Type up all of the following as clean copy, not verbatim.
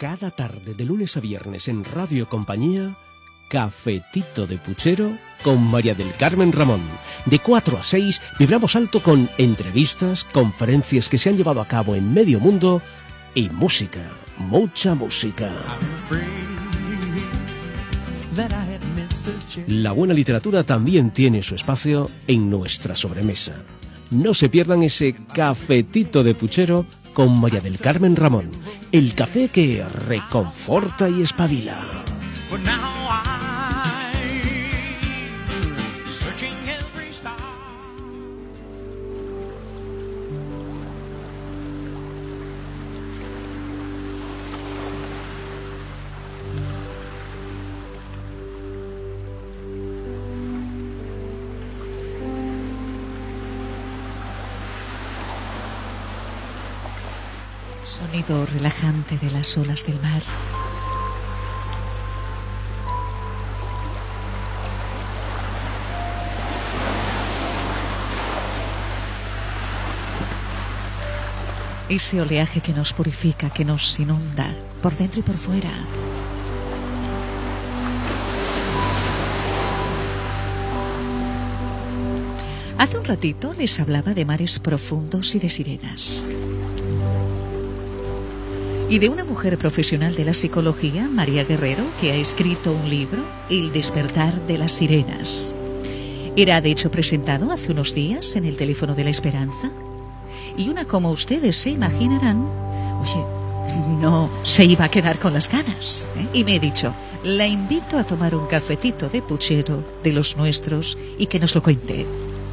Cada tarde de lunes a viernes en Radio Compañía, Cafetito de Puchero con María del Carmen Ramón. De 4 a 6 vibramos alto con entrevistas, conferencias que se han llevado a cabo en medio mundo y música, mucha música. La buena literatura también tiene su espacio en nuestra sobremesa. No se pierdan ese Cafetito de Puchero con María del Carmen Ramón, el café que reconforta y espabila. Sonido relajante de las olas del mar. Ese oleaje que nos purifica, que nos inunda por dentro y por fuera. Hace un ratito les hablaba de mares profundos y de sirenas. Y de una mujer profesional de la psicología, María Guerrero, que ha escrito un libro, El despertar de las sirenas. Era de hecho presentado hace unos días en el Teléfono de la Esperanza. Y una como ustedes se imaginarán, oye, no se iba a quedar con las ganas, ¿eh? Y me he dicho, la invito a tomar un cafetito de puchero, de los nuestros, y que nos lo cuente.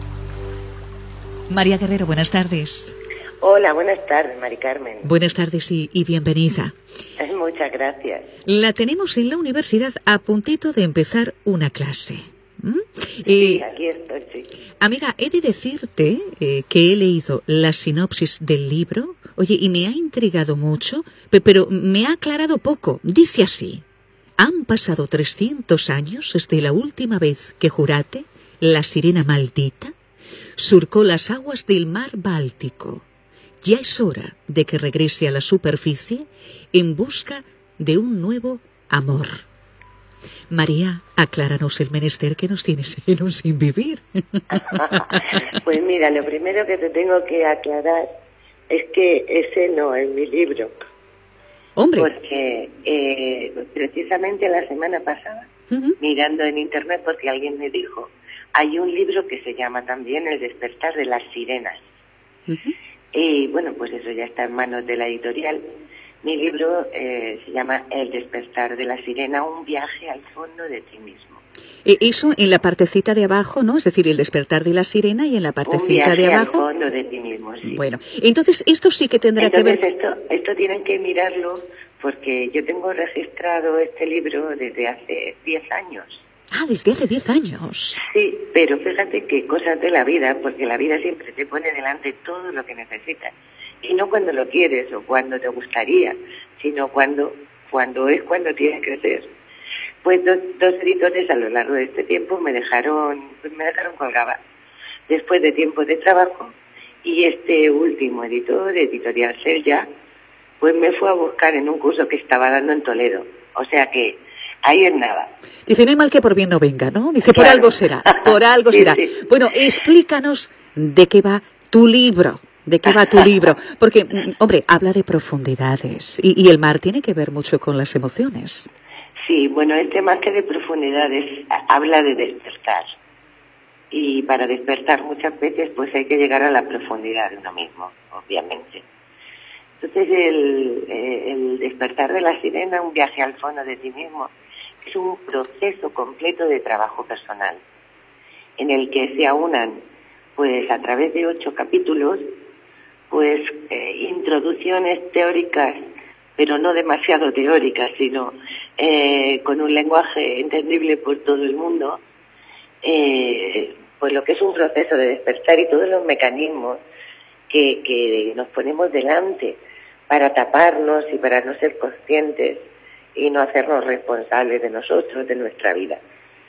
María Guerrero, buenas tardes. Hola, buenas tardes, Mari Carmen. Buenas tardes y bienvenida. Muchas gracias. La tenemos en la universidad a puntito de empezar una clase. Sí, aquí estoy, sí. Amiga, he de decirte que he leído la sinopsis del libro, oye, y me ha intrigado mucho, pero me ha aclarado poco. Dice así: han pasado 300 años desde la última vez que Jurate, la sirena maldita, surcó las aguas del mar Báltico. Ya es hora de que regrese a la superficie en busca de un nuevo amor. María, acláranos el menester que nos tienes en un sin vivir. Pues mira, lo primero que te tengo que aclarar es que ese no es mi libro. Hombre. Porque precisamente la semana pasada, mirando en internet, porque alguien me dijo, hay un libro que se llama también El despertar de las sirenas. Y bueno, pues eso ya está en manos de la editorial. Mi libro se llama El despertar de la sirena, un viaje al fondo de ti mismo. Eso en la partecita de abajo, ¿no? Es decir, El despertar de la sirena y en la partecita de abajo. Un viaje al fondo de ti mismo, sí. Bueno, entonces esto sí que tendrá que ver. Esto tienen que mirarlo porque yo tengo registrado este libro desde hace 10 años. Ah, desde hace 10 años. Sí, pero fíjate qué cosas de la vida, porque la vida siempre te pone delante todo lo que necesitas. Y no cuando lo quieres o cuando te gustaría, sino cuando tienes que ser. Pues dos editores a lo largo de este tiempo me dejaron colgada después de tiempo de trabajo, y este último editor, Editorial Selja, pues me fue a buscar en un curso que estaba dando en Toledo. O sea que ahí es nada. Dice, no hay mal que por bien no venga, ¿no? Dice, claro. Por algo será, por algo sí, será. Sí. Bueno, explícanos de qué va tu libro. ¿De qué va tu libro? Porque, hombre, habla de profundidades y el mar tiene que ver mucho con las emociones. Sí, bueno, más que de profundidades, habla de despertar. Y para despertar muchas veces pues hay que llegar a la profundidad de uno mismo, obviamente. Entonces el despertar de la sirena, un viaje al fondo de ti mismo, es un proceso completo de trabajo personal, en el que se aunan, pues a través de 8 capítulos, pues introducciones teóricas, pero no demasiado teóricas, sino con un lenguaje entendible por todo el mundo, pues lo que es un proceso de despertar y todos los mecanismos que nos ponemos delante para taparnos y para no ser conscientes y no hacernos responsables de nosotros, de nuestra vida.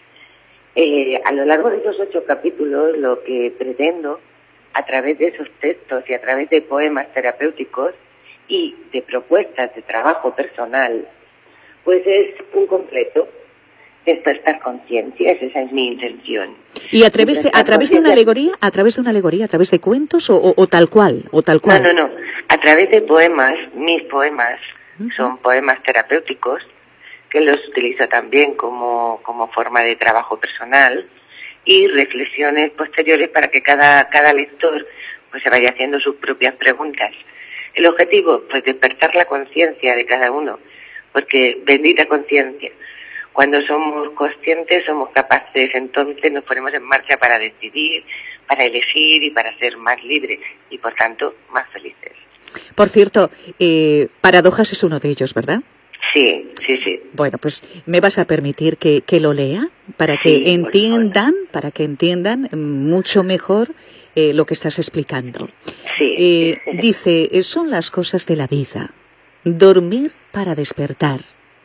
A lo largo de esos 8 capítulos, lo que pretendo, a través de esos textos y a través de poemas terapéuticos, y de propuestas de trabajo personal, pues es un completo despertar conciencias, esa es mi intención. ¿Y a través de una alegoría, a través de cuentos o tal cual? No, a través de poemas, mis poemas, son poemas terapéuticos, que los utilizo también como forma de trabajo personal, y reflexiones posteriores para que cada lector pues se vaya haciendo sus propias preguntas. El objetivo, pues despertar la conciencia de cada uno, porque bendita conciencia, cuando somos conscientes somos capaces, entonces nos ponemos en marcha para decidir, para elegir y para ser más libres y por tanto más felices. Por cierto, Paradojas es uno de ellos, ¿verdad? Sí. Bueno, pues me vas a permitir que lo lea para que entiendan mucho mejor lo que estás explicando. Sí. Dice, son las cosas de la vida. Dormir para despertar.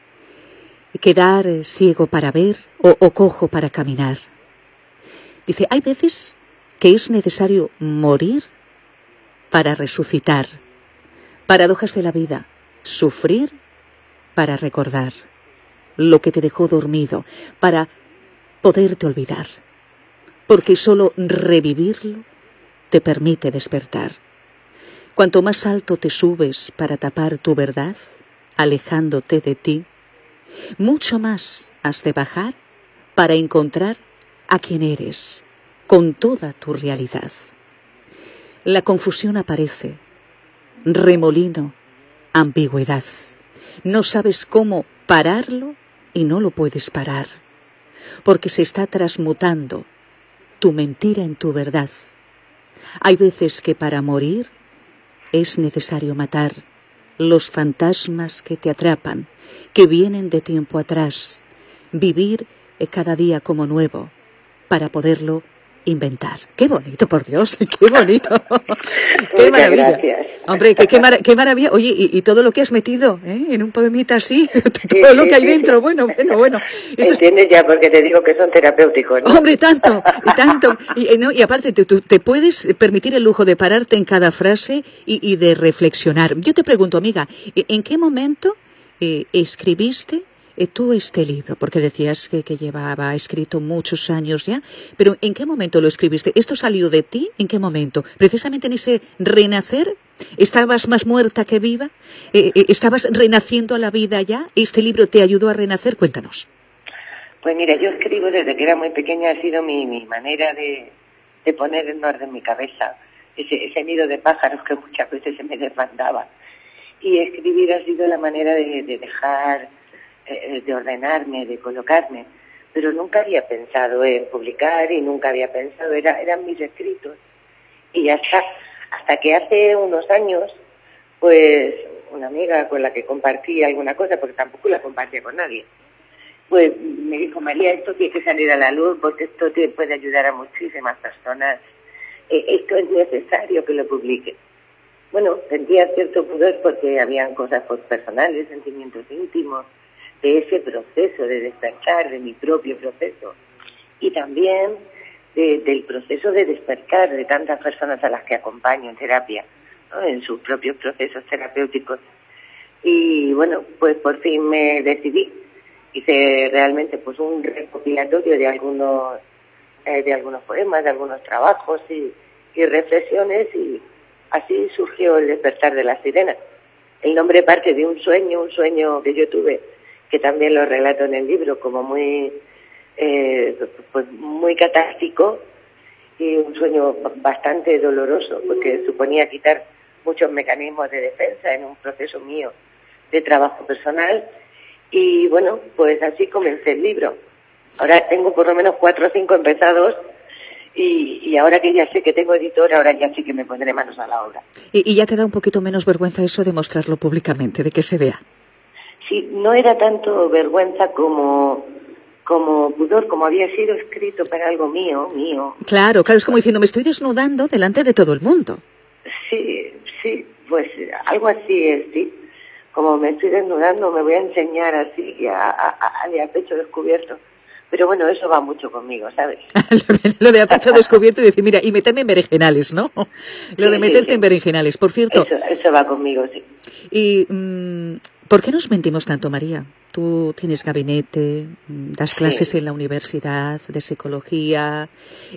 Quedar ciego para ver o cojo para caminar. Dice, hay veces que es necesario morir para resucitar. Paradojas de la vida. Sufrir para recordar lo que te dejó dormido, para poderte olvidar. Porque solo revivirlo te permite despertar. Cuanto más alto te subes para tapar tu verdad, alejándote de ti, mucho más has de bajar para encontrar a quien eres, con toda tu realidad. La confusión aparece, remolino, ambigüedad. No sabes cómo pararlo y no lo puedes parar, porque se está transmutando tu mentira en tu verdad. Hay veces que para morir es necesario matar los fantasmas que te atrapan, que vienen de tiempo atrás, vivir cada día como nuevo, para poderlo inventar. ¡Qué bonito, por Dios! ¡Qué bonito! ¡Qué maravilla! Gracias. Hombre, qué maravilla. Oye, y todo lo que has metido en un poemita así, todo lo que hay dentro, bueno. Entiendes ya, porque te digo que son terapéuticos, ¿no? Hombre, tanto. Y aparte, tú te puedes permitir el lujo de pararte en cada frase y de reflexionar. Yo te pregunto, amiga, ¿en qué momento escribiste tú este libro? Porque decías que llevaba escrito muchos años ya, pero ¿en qué momento lo escribiste? ¿Esto salió de ti? ¿En qué momento? ¿Precisamente en ese renacer? ¿Estabas más muerta que viva? ¿Estabas renaciendo a la vida ya? ¿Este libro te ayudó a renacer? Cuéntanos. Pues mira, yo escribo desde que era muy pequeña, ha sido mi manera de poner en orden mi cabeza, ese nido de pájaros que muchas veces se me desbandaba. Y escribir ha sido la manera de dejar, de ordenarme, de colocarme, pero nunca había pensado en publicar y nunca había pensado, eran mis escritos. Y hasta que hace unos años, pues una amiga con la que compartí alguna cosa, porque tampoco la compartía con nadie, pues me dijo, María, esto tiene que salir a la luz porque esto te puede ayudar a muchísimas personas, esto es necesario que lo publique. Bueno, sentía cierto pudor porque habían cosas personales, sentimientos íntimos, de ese proceso de despertar, de mi propio proceso, y también del proceso de despertar de tantas personas a las que acompaño en terapia, ¿no? En sus propios procesos terapéuticos. Y bueno, pues por fin me decidí. Hice realmente pues un recopilatorio de algunos poemas, de algunos trabajos y reflexiones, y así surgió El despertar de la sirena. El nombre parte de un sueño que yo tuve, que también lo relato en el libro como muy catártico, y un sueño bastante doloroso porque suponía quitar muchos mecanismos de defensa en un proceso mío de trabajo personal. Y bueno, pues así comencé el libro. Ahora tengo por lo menos 4 o 5 empezados, y ahora que ya sé que tengo editor, ahora ya sí que me pondré manos a la obra. ¿Y ya te da un poquito menos vergüenza eso de mostrarlo públicamente, de que se vea? Sí, no era tanto vergüenza como pudor, como había sido escrito para algo mío. Claro, es como diciendo, me estoy desnudando delante de todo el mundo. Sí, pues algo así es, sí. Como me estoy desnudando, me voy a enseñar así, a pecho descubierto, Pero bueno, eso va mucho conmigo, ¿sabes? Lo de a pecho descubierto y decir, mira, y meterme en berenjenales, ¿no? Lo de meterte en berenjenales. Por cierto... Eso va conmigo, sí. ¿Y por qué nos mentimos tanto, María? Tú tienes gabinete, das clases en la universidad de psicología.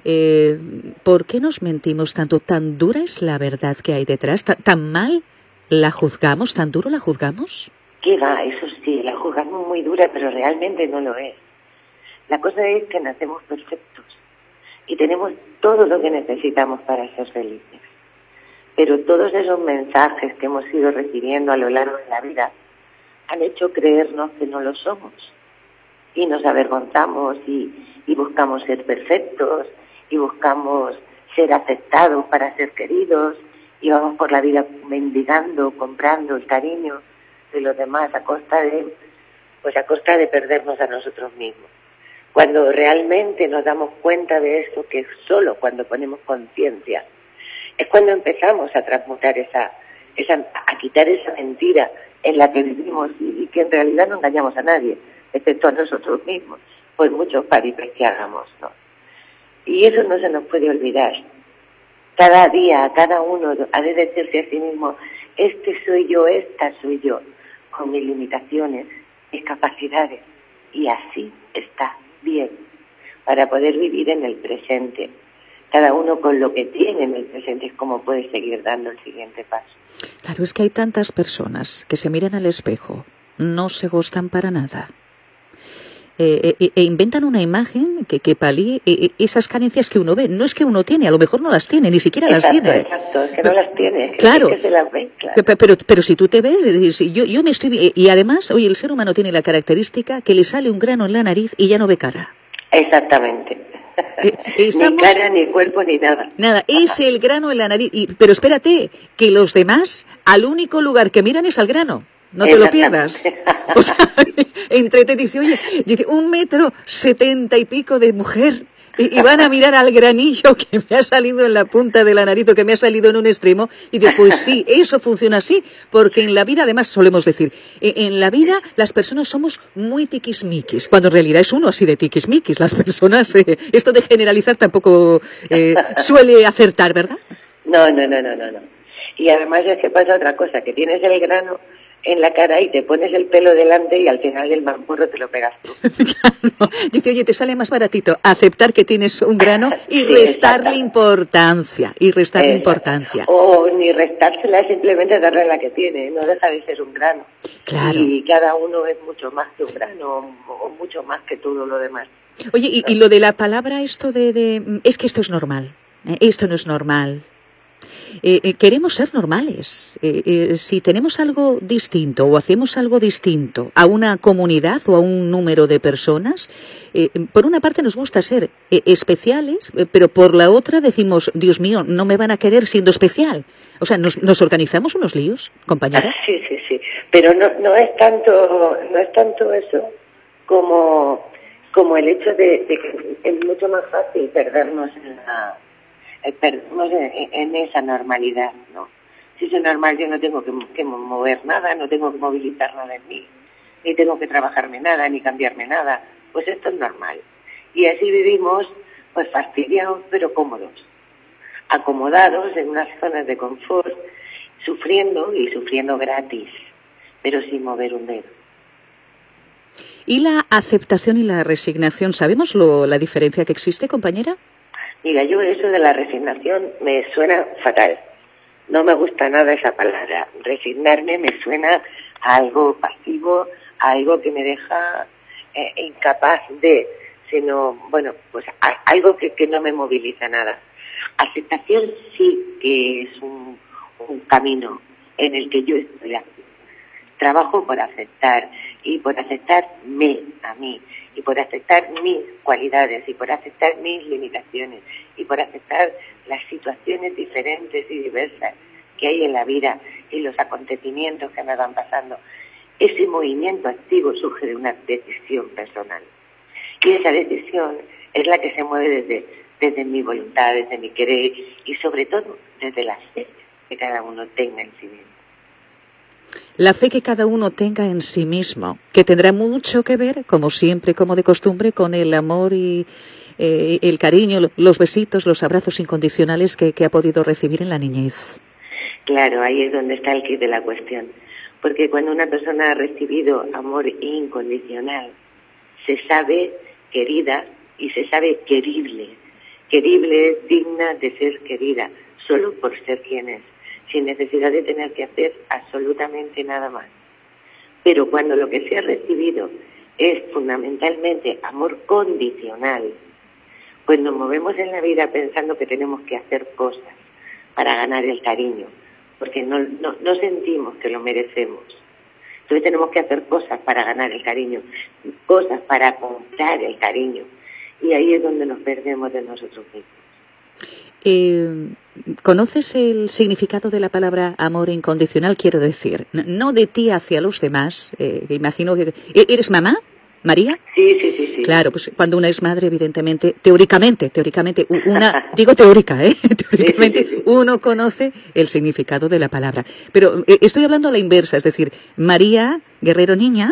¿Por qué nos mentimos tanto? ¿Tan dura es la verdad que hay detrás? ¿Tan mal la juzgamos? ¿Tan duro la juzgamos? ¿Qué va? Eso sí, la juzgamos muy dura, pero realmente no lo es. La cosa es que nacemos perfectos y tenemos todo lo que necesitamos para ser felices. Pero todos esos mensajes que hemos ido recibiendo a lo largo de la vida han hecho creernos que no lo somos. Y nos avergonzamos y buscamos ser perfectos y buscamos ser aceptados para ser queridos y vamos por la vida mendigando, comprando el cariño de los demás a costa de perdernos a nosotros mismos. Cuando realmente nos damos cuenta de eso, que es solo cuando ponemos conciencia, es cuando empezamos a transmutar a quitar esa mentira en la que vivimos y que en realidad no engañamos a nadie, excepto a nosotros mismos, por muchos paripés que hagamos, ¿no? Y eso no se nos puede olvidar. Cada día, cada uno ha de decirse a sí mismo, este soy yo, esta soy yo, con mis limitaciones, mis capacidades, y así está bien, para poder vivir en el presente. Cada uno con lo que tiene en el presente es como puede seguir dando el siguiente paso. Claro, es que hay tantas personas que se miran al espejo, no se gustan para nada. Inventan una imagen que palíe esas carencias que uno ve. No es que uno tiene, a lo mejor no las tiene, ni siquiera las tiene. Exacto, es que no las tiene. Claro. Es que se las ve, claro. Pero si tú te ves, yo me estoy... Y además, oye, el ser humano tiene la característica que le sale un grano en la nariz y ya no ve cara. Exactamente. Ni cara, ni cuerpo, ni nada. Nada, es el grano en la nariz. Pero espérate, que los demás al único lugar que miran es al grano. No te lo pierdas. O sea, entre te dice, oye, dice 1,70 m y pico de mujer y van a mirar al granillo que me ha salido en la punta de la nariz o que me ha salido en un extremo y dice, pues sí, eso funciona así, porque en la vida, además solemos decir, en la vida las personas somos muy tiquismiquis, cuando en realidad es uno así de tiquismiquis. Las personas, esto de generalizar tampoco suele acertar, ¿verdad? No. Y además es que pasa otra cosa, que tienes el grano en la cara y te pones el pelo delante y al final el mamporro te lo pegas tú. Claro. Dice, oye, te sale más baratito aceptar que tienes un grano y sí, restarle importancia. O ni restársela, simplemente darle la que tiene, no deja de ser un grano. Claro. Y cada uno es mucho más que un grano o mucho más que todo lo demás. Oye, y lo de la palabra esto es que esto es normal, esto no es normal. Queremos ser normales. Si tenemos algo distinto o hacemos algo distinto a una comunidad o a un número de personas, por una parte nos gusta ser especiales, pero por la otra decimos, Dios mío, no me van a querer siendo especial. O sea, nos organizamos unos líos, compañera. Sí. Pero no es tanto eso como el hecho de que es mucho más fácil perdernos en esa normalidad, ¿no? Si soy normal, yo no tengo que mover nada, no tengo que movilizar nada en mí, ni tengo que trabajarme nada, ni cambiarme nada, pues esto es normal. Y así vivimos, pues fastidiados, pero cómodos, acomodados en unas zonas de confort, sufriendo gratis, pero sin mover un dedo. ¿Y la aceptación y la resignación? ¿Sabemos la diferencia que existe, compañera? Mira, yo eso de la resignación me suena fatal. No me gusta nada esa palabra. Resignarme me suena a algo pasivo, a algo que me deja incapaz de, sino, bueno, pues algo que no me moviliza nada. Aceptación sí que es un camino en el que yo estoy aquí. Trabajo por aceptar y por aceptarme a mí y por aceptar mis cualidades y por aceptar mis limitaciones y por aceptar las situaciones diferentes y diversas que hay en la vida y los acontecimientos que me van pasando. Ese movimiento activo surge de una decisión personal y esa decisión es la que se mueve desde mi voluntad, desde mi querer y sobre todo desde la fe que cada uno tenga en sí mismo. La fe que cada uno tenga en sí mismo, que tendrá mucho que ver, como siempre, como de costumbre, con el amor y el cariño, los besitos, los abrazos incondicionales que ha podido recibir en la niñez. Claro, ahí es donde está el quid de la cuestión. Porque cuando una persona ha recibido amor incondicional, se sabe querida y se sabe querible. Querible es digna de ser querida, solo por ser quien es, sin necesidad de tener que hacer absolutamente nada más. Pero cuando lo que se ha recibido es fundamentalmente amor condicional, pues nos movemos en la vida pensando que tenemos que hacer cosas para ganar el cariño, porque no sentimos que lo merecemos. Entonces tenemos que hacer cosas para ganar el cariño, cosas para comprar el cariño, y ahí es donde nos perdemos de nosotros mismos. ¿Conoces el significado de la palabra amor incondicional? Quiero decir, no de ti hacia los demás. Imagino que... ¿Eres mamá, María? Sí. Claro, pues cuando una es madre, evidentemente, teóricamente, una, digo teórica, teóricamente sí. Uno conoce el significado de la palabra. Pero estoy hablando a la inversa, es decir, María, Guerrero niña,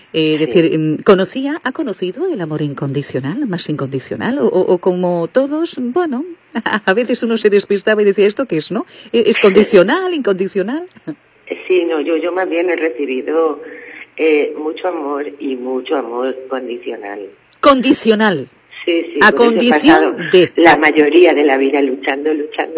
ha conocido el amor incondicional, más incondicional, o como todos, bueno, a veces uno se despistaba y decía, ¿esto qué es, no? ¿Es condicional, incondicional? Sí, no, yo más bien he recibido mucho amor y mucho amor condicional. ¿Condicional? Sí. A condición de... La mayoría de la vida luchando,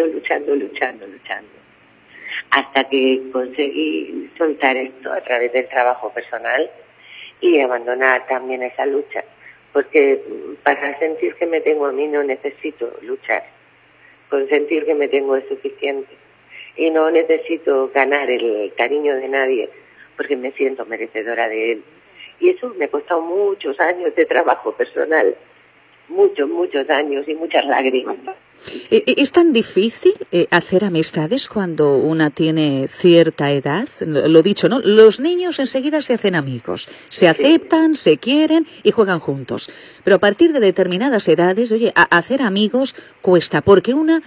hasta que conseguí soltar esto a través del trabajo personal y abandonar también esa lucha, porque para sentir que me tengo a mí no necesito luchar, con sentir que me tengo es suficiente y no necesito ganar el cariño de nadie porque me siento merecedora de él. Y eso me ha costado muchos años de trabajo personal, muchos años y muchas lágrimas. ¿Es tan difícil hacer amistades cuando una tiene cierta edad? Lo dicho, ¿no? Los niños enseguida se hacen amigos, se aceptan, se quieren y juegan juntos. Pero a partir de determinadas edades, oye, hacer amigos cuesta, porque una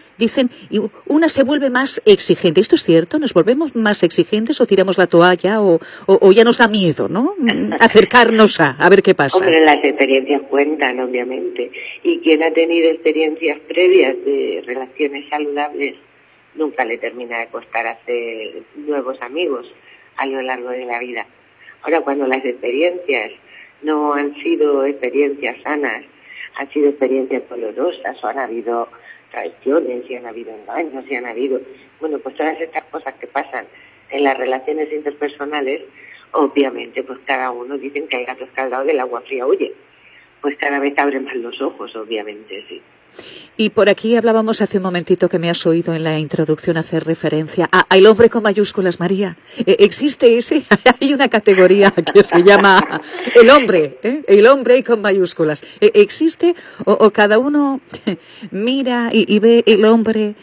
se vuelve más exigente. ¿Esto es cierto? ¿Nos volvemos más exigentes o tiramos la toalla o ya nos da miedo, ¿no? Acercarnos a ver qué pasa. Hombre, las experiencias cuentan, obviamente. Y quien ha tenido experiencias previas de relaciones saludables nunca le termina de costar hacer nuevos amigos a lo largo de la vida. Ahora, cuando las experiencias no han sido experiencias sanas, han sido experiencias dolorosas, o han habido traiciones, y han habido engaños, y han habido, pues todas estas cosas que pasan en las relaciones interpersonales, obviamente, pues cada uno dicen que el gato escaldado del agua fría huye. Pues cada vez abren más los ojos, obviamente, sí. Y por aquí hablábamos hace un momentito que me has oído en la introducción hacer referencia al hombre con mayúsculas, María. ¿Existe ese? Hay una categoría que se llama el hombre con mayúsculas. ¿Existe o cada uno mira y ve el hombre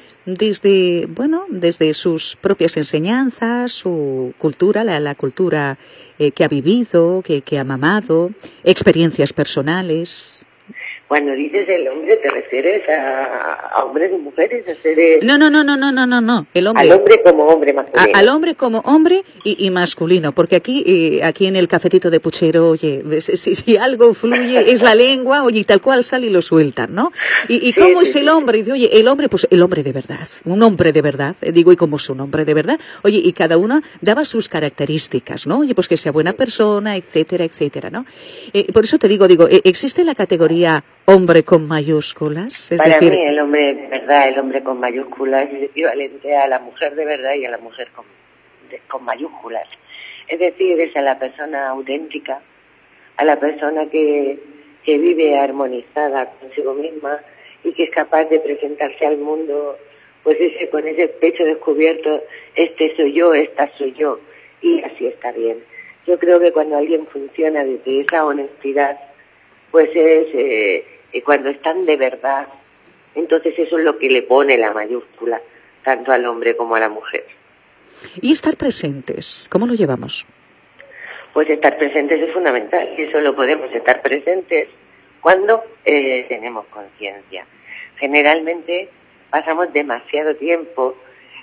desde sus propias enseñanzas, su cultura, la cultura que ha vivido, que ha mamado, experiencias personales? Cuando dices el hombre, ¿te refieres a hombres y mujeres? ¿A seres... No. El hombre. Al hombre como hombre masculino. Al hombre como hombre y masculino. Porque aquí en el cafetito de puchero, oye, si algo fluye es la lengua, oye, y tal cual sale y lo sueltan, ¿no? ¿Y cómo es el hombre? Y dice, oye, el hombre, pues el hombre de verdad. Un hombre de verdad. Digo, ¿y cómo es un hombre de verdad? Oye, y cada uno daba sus características, ¿no? Oye, pues que sea buena persona, etcétera, ¿no? Por eso te digo, ¿existe la categoría hombre con mayúsculas? Para mí el hombre de verdad, el hombre con mayúsculas es equivalente a la mujer de verdad y a la mujer con mayúsculas. Es decir, es a la persona auténtica, a la persona que vive armonizada consigo misma y que es capaz de presentarse al mundo pues con ese pecho descubierto, este soy yo, esta soy yo, y así está bien. Yo creo que cuando alguien funciona desde esa honestidad, pues es cuando están de verdad, entonces eso es lo que le pone la mayúscula, tanto al hombre como a la mujer. ¿Y estar presentes? ¿Cómo lo llevamos? Pues estar presentes es fundamental, y solo podemos estar presentes cuando tenemos conciencia. Generalmente pasamos demasiado tiempo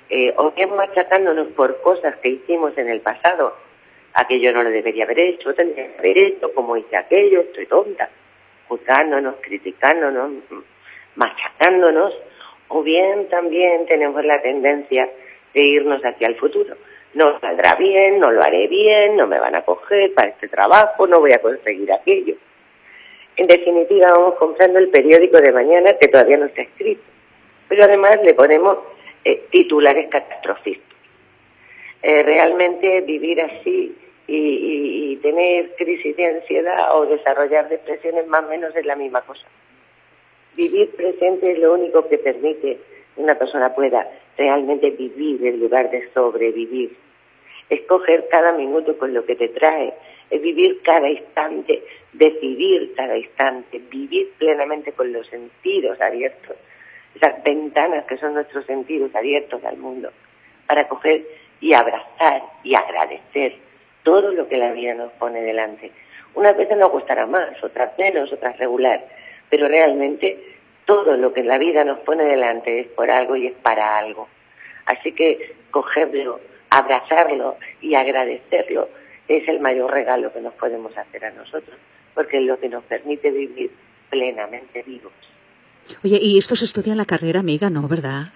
o bien machacándonos por cosas que hicimos en el pasado, aquello no lo debería haber hecho, tendría que haber hecho, como hice aquello, estoy tonta, juzgándonos, criticándonos, machacándonos, o bien también tenemos la tendencia de irnos hacia el futuro. No saldrá bien, no lo haré bien, no me van a coger para este trabajo, no voy a conseguir aquello. En definitiva, vamos comprando el periódico de mañana que todavía no está escrito, pero además le ponemos titulares catastrofistas. Realmente vivir así y tener crisis de ansiedad o desarrollar depresiones más o menos es la misma cosa. Vivir presente es lo único que permite que una persona pueda realmente vivir en lugar de sobrevivir. Escoger cada minuto con lo que te trae, es vivir cada instante, decidir cada instante, vivir plenamente con los sentidos abiertos, esas ventanas que son nuestros sentidos abiertos al mundo, para coger y abrazar y agradecer todo lo que la vida nos pone delante. Unas veces nos gustará más, otras menos, otras regular, pero realmente todo lo que la vida nos pone delante es por algo y es para algo. Así que cogerlo, abrazarlo y agradecerlo es el mayor regalo que nos podemos hacer a nosotros, porque es lo que nos permite vivir plenamente vivos. Oye, y esto se estudia en la carrera, amiga, ¿no, verdad?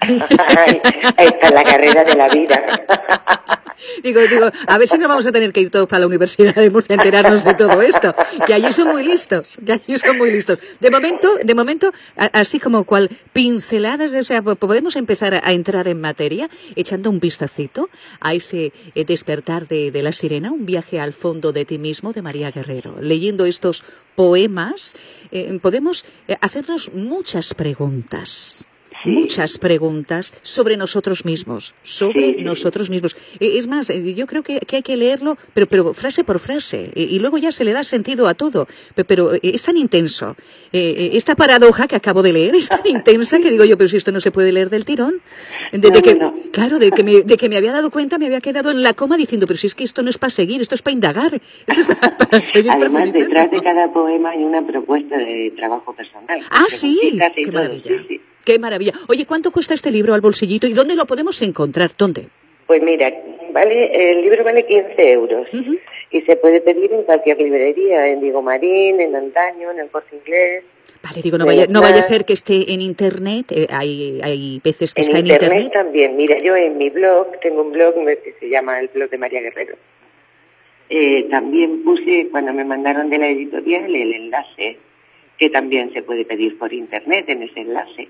Esta es la carrera de la vida. Digo, a ver si nos vamos a tener que ir todos para la Universidad de Murcia a enterarnos de todo esto, que allí son muy listos, De momento, así como cual pinceladas, o sea, podemos empezar a entrar en materia, echando un vistacito a ese despertar de la sirena, un viaje al fondo de ti mismo, de María Guerrero. Leyendo estos poemas, podemos hacernos muchas preguntas. Sí. Muchas preguntas sobre nosotros mismos, nosotros mismos. Es más, yo creo que hay que leerlo, pero frase por frase, y luego ya se le da sentido a todo. Pero es tan intenso, esta paradoja que acabo de leer es tan intensa que digo yo, pero si esto no se puede leer del tirón. Claro, de que me había dado cuenta, me había quedado en la coma diciendo, pero si es que esto no es para seguir, esto es para indagar, esto es para seguir. Además, detrás de cada poema hay una propuesta de trabajo personal. Ah, sí, qué maravilla. Sí. ¡Qué maravilla! Oye, ¿cuánto cuesta este libro al bolsillito y dónde lo podemos encontrar? ¿Dónde? Pues mira, el libro vale 15 euros y se puede pedir en cualquier librería, en Diego Marín, en Antaño, en el Corte Inglés. Vale, digo, no vaya a ser que esté en Internet, hay veces que está en Internet. En Internet también, mira, yo en mi blog, tengo un blog que se llama el blog de María Guerrero. También puse, cuando me mandaron de la editorial, el enlace, que también se puede pedir por Internet en ese enlace.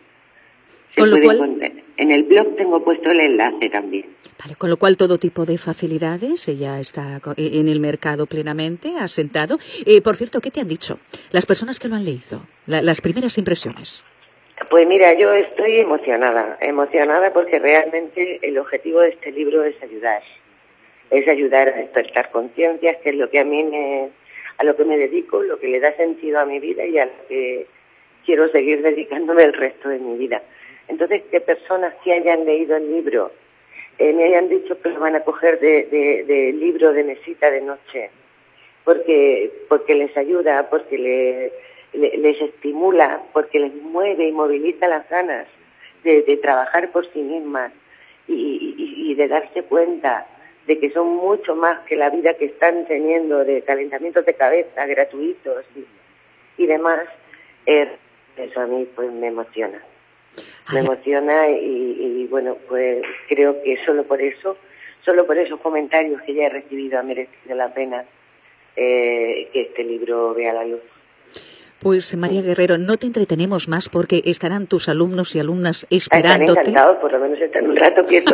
En el blog tengo puesto el enlace también. Vale, con lo cual todo tipo de facilidades ya está en el mercado plenamente asentado. Por cierto, ¿qué te han dicho las personas que lo han leído? Las primeras impresiones. Pues mira, yo estoy emocionada porque realmente el objetivo de este libro es ayudar a despertar conciencias, que es lo que a lo que me dedico, lo que le da sentido a mi vida y a lo que quiero seguir dedicándome el resto de mi vida. Entonces, que personas que hayan leído el libro me hayan dicho que lo van a coger de libro de mesita de noche, porque les ayuda, porque les estimula, porque les mueve y moviliza las ganas de trabajar por sí mismas y de darse cuenta de que son mucho más que la vida que están teniendo de calentamientos de cabeza gratuitos y demás. Eso a mí pues me emociona. Me emociona y bueno, pues creo que solo por esos comentarios que ya he recibido ha merecido la pena que este libro vea la luz. Pues María Guerrero, no te entretenemos más porque estarán tus alumnos y alumnas esperándote. Están encantados, por lo menos están un rato quietos.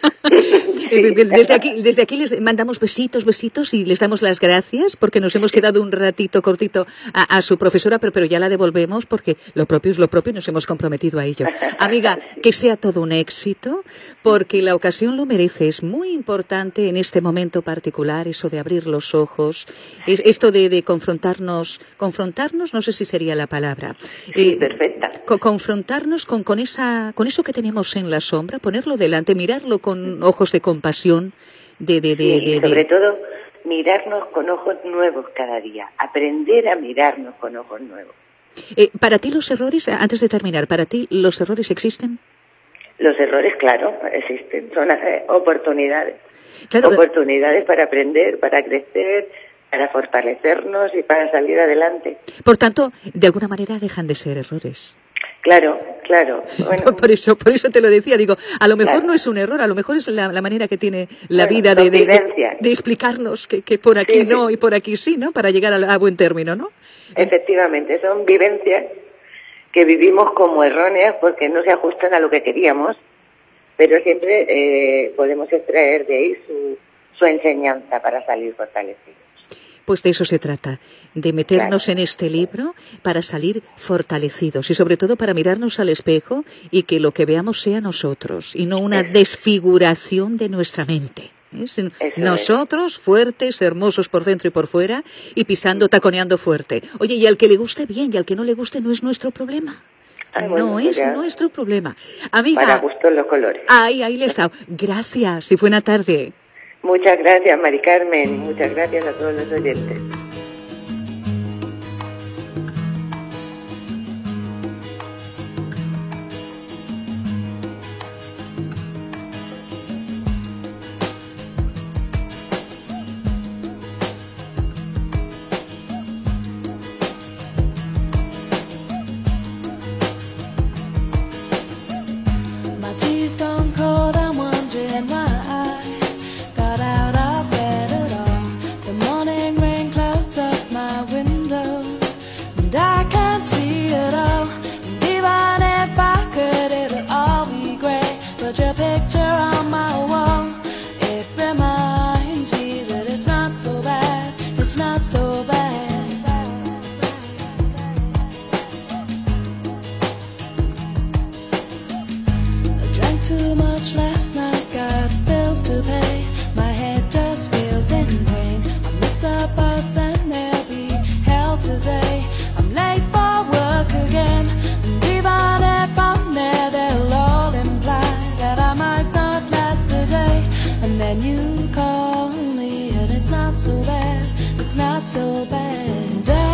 Desde aquí les mandamos besitos y les damos las gracias porque nos hemos quedado un ratito cortito a su profesora, pero ya la devolvemos porque lo propio es lo propio y nos hemos comprometido a ello. Amiga, que sea todo un éxito porque la ocasión lo merece. Es muy importante en este momento particular eso de abrir los ojos, esto de confrontarnos, no sé si sería la palabra. Sí, perfecta. Confrontarnos con eso que tenemos en la sombra, ponerlo delante, mirarlo con ojos de compasión, sobre todo mirarnos con ojos nuevos cada día, aprender a mirarnos con ojos nuevos. Para ti los errores, antes de terminar, ¿para ti los errores existen? Los errores, claro, existen, son oportunidades. Claro. Oportunidades para aprender, para crecer, para fortalecernos y para salir adelante. Por tanto, de alguna manera dejan de ser errores. Claro. Bueno, por eso te lo decía, digo, a lo mejor claro. No es un error, a lo mejor es la manera que tiene la Bueno, vida convivencia. de explicarnos que por aquí Sí. no y por aquí sí, ¿no? Para llegar a buen término, ¿no? Efectivamente, son vivencias que vivimos como erróneas porque no se ajustan a lo que queríamos, pero siempre podemos extraer de ahí su enseñanza para salir fortalecidos. Pues de eso se trata, de meternos en este libro para salir fortalecidos y sobre todo para mirarnos al espejo y que lo que veamos sea nosotros y no una desfiguración de nuestra mente. Nosotros, fuertes, hermosos por dentro y por fuera y pisando, taconeando fuerte. Oye, y al que le guste bien y al que no le guste no es nuestro problema. No es nuestro problema. Amiga, para gusto los colores. Ahí le está. Gracias y buena tarde. Muchas gracias, Mari Carmen, y muchas gracias a todos los oyentes. My tea's gone cold, I'm wondering why I got out of bed at all. The morning rain clouds up my window, and I can't see it all. And even if I could, it'll all be grey. But your picture on my wall, it reminds me that it's not so bad, it's not so bad. Too much last night, got bills to pay. My head just feels in pain. I missed the bus and there'll be hell today. I'm late for work again, and even if I'm there, they'll all imply that I might not last the day. And then you call me, and it's not so bad, it's not so bad.